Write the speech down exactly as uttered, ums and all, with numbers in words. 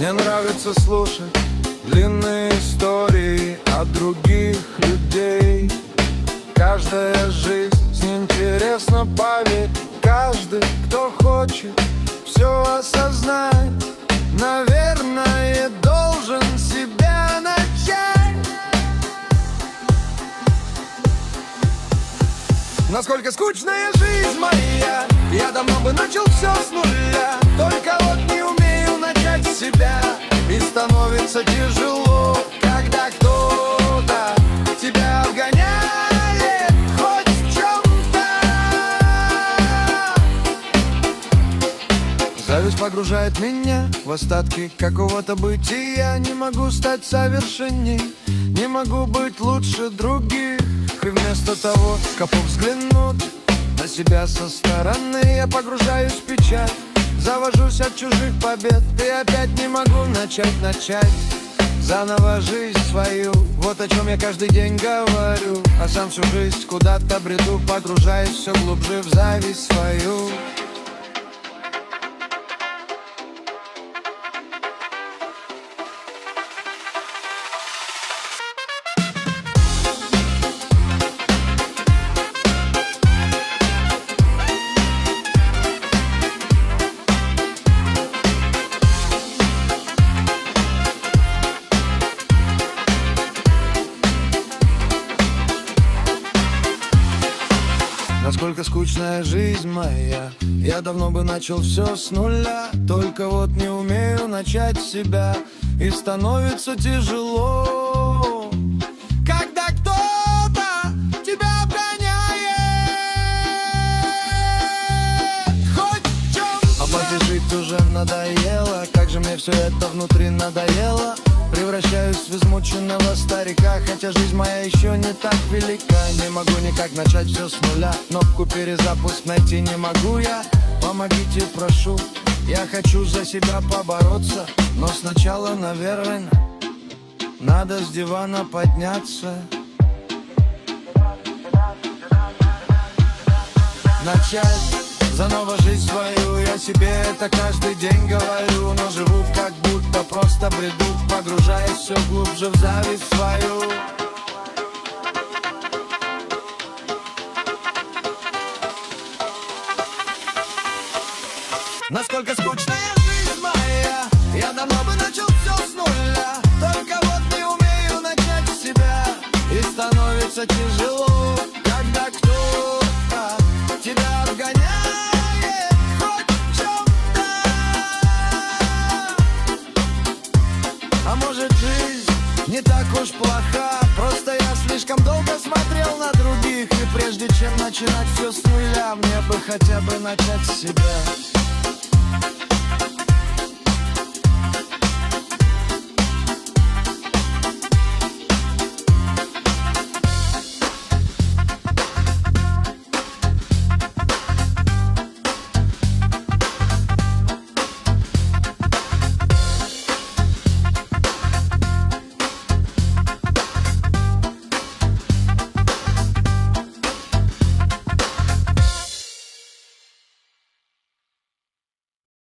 Мне нравится слушать длинные истории от других людей. Каждая жизнь интересна, поверь. Каждый, кто хочет все осознать, наверное, должен себя начать. Насколько скучная жизнь моя, я давно бы начал все с нуля. Только вот не умею начать с себя, и становится тяжело, когда кто-то тебя обгоняет хоть в чем-то. Зависть погружает меня в остатки какого-то бытия. Не могу стать совершенней, не могу быть лучше других. И вместо того, как взглянуть на себя со стороны, я погружаюсь в печаль, завожусь от чужих побед. И опять не могу начать, начать заново жизнь свою. Вот о чем я каждый день говорю, а сам всю жизнь куда-то бреду, погружаясь все глубже в зависть свою. Насколько скучная жизнь моя, я давно бы начал все с нуля. Только вот не умею начать с себя, и становится тяжело, когда кто-то тебя обгоняет хоть в чем. А побежить уже надоело, как же мне все это внутри надоело. Превращаюсь в измученного старика, хотя жизнь моя еще не так велика. Не могу никак начать все с нуля, кнопку перезапуск найти не могу я. Помогите, прошу, я хочу за себя побороться. Но сначала, наверное, надо с дивана подняться, начать заново жизнь свою. Я себе это каждый день говорю, но живу как будто просто бреду, погружаясь все глубже в зависть свою. Насколько скучная жизнь моя, я давно бы начал все с нуля. Только вот не умею начать с себя, и становится тяжело, когда кто-то тебя обгоняет. А может, жизнь не так уж плоха, просто я слишком долго смотрел на других. И прежде чем начинать все с нуля, мне бы хотя бы начать с себя.